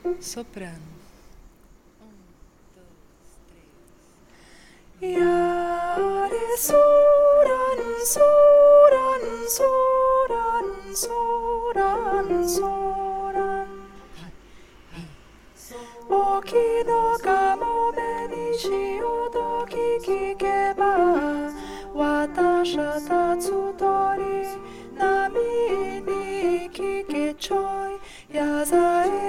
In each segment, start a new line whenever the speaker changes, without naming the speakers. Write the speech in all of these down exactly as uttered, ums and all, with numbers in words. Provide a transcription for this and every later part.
soprano.
Yare soran soran soran soran soran Oki no kamome ni shiodoki kikeba Watasha tatsutori nami ni kikechoi Yazae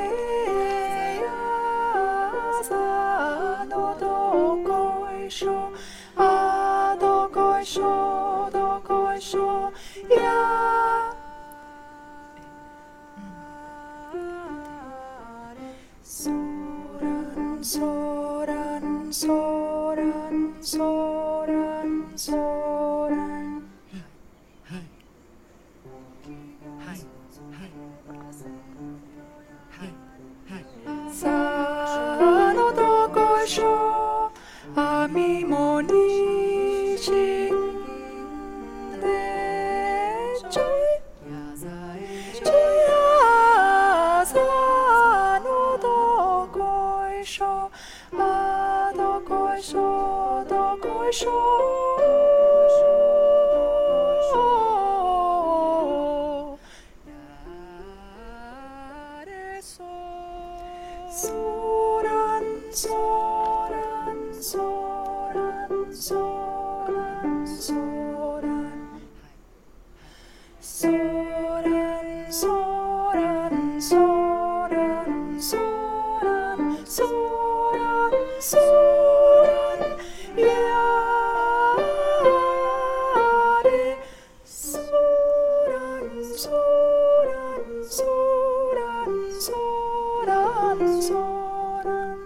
yaza no dokoisho Ah dokoisho dokoisho ya Soran soran soran soran soran Sano dokoisho Ami moni jinde choi Sano dokoisho A dokoisho dokoisho Soran, soran, soran, soran, soran Soran, soran, soran, soran, soran, soran Yare Soran, soran, soran, soran, soran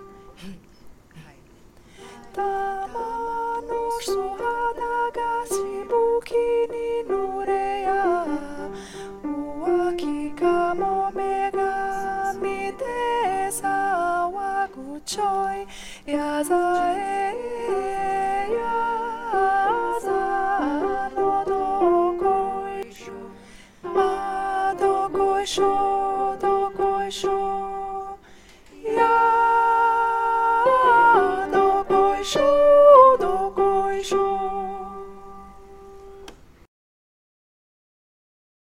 Tamano suhada ga shibuki ni nureya Uwaki kamome ga mite sawagu choi Yaza